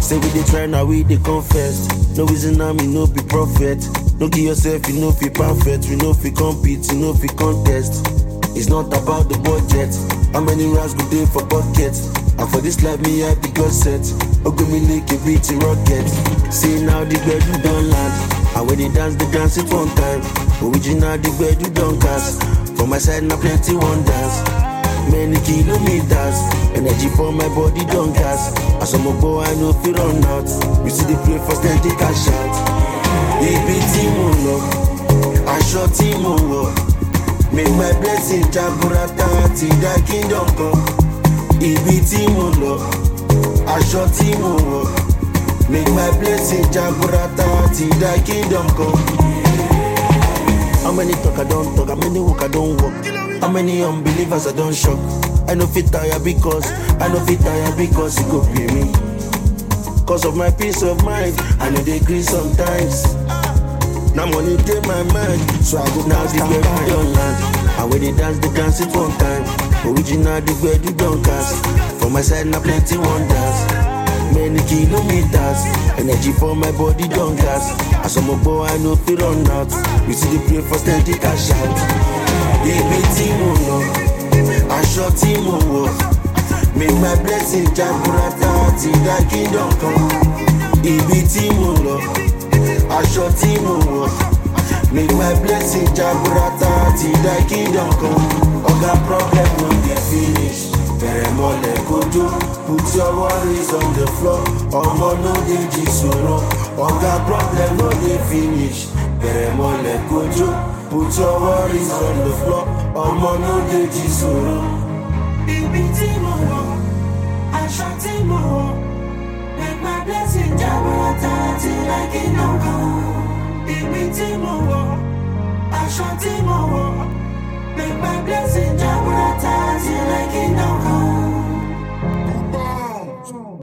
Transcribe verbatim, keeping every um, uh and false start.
Say we dey try now, we dey confess. No reason now, me no be prophet. No give yourself, you know fi perfect. We know fi compete, you know fi contest. It's not about the budget. How many rounds go dey for buckets? And for this life, me I be God set. Ogo me lick a beat in rocket. See now the bed you don't land. And when they dance, they dance it one time. Original the bed you don't cast. For my side now plenty wonders. Many kilometers. Energy for my body don't gas. As I'm a boy, I know fi run out. You see the play for steady cash out. Ibi tí mo lọ, aṣọ tí mo wọ̀. Make my blessing jaburata ti da kingdom come. Ibi tí mo lọ, aṣọ tí mo wọ̀. Make my blessing jaburata ti da kingdom come. How many talk I don't talk, how many walk I don't walk. How many unbelievers I don't shock. I know fit tire because, I know fit tire because it go pay me. Cause of my peace of mind, I know they agree sometimes. Now money take my mind, so I go now the bed you don't land. And when they dance, they dance it one time. Original the bed you don't cast. For my side now plenty wonders. Many kilometers, energy for my body don't gas. As I'm a boy, I know fi run out. You see the play for steady cash out. Ibi tí mo lọ, aṣọ tí mo wọ̀. Make my blessing jaburata ti da kingdom come. Ibi tí mo lọ, aṣọ tí mo wọ̀. Make my blessing jaburata ti da kingdom come. Oga problem no dey finish. Bẹ̀rẹ̀ mọ́lẹ̀ kojú. Put your worries on the floor. Ọmọ no dey jí sọ̀rọ̀. Oga problem no dey finish. Bẹ̀rẹ̀ mọ́lẹ̀ kojú. Put your worries on the floor. Ọmọ no dey jí sọ̀rọ̀. Ibi tí mo lọ, aṣọ tí mo wọ̀. Make my blessing jaburata till I kingdom come. Ibi tí mo wọ̀, aṣọ tí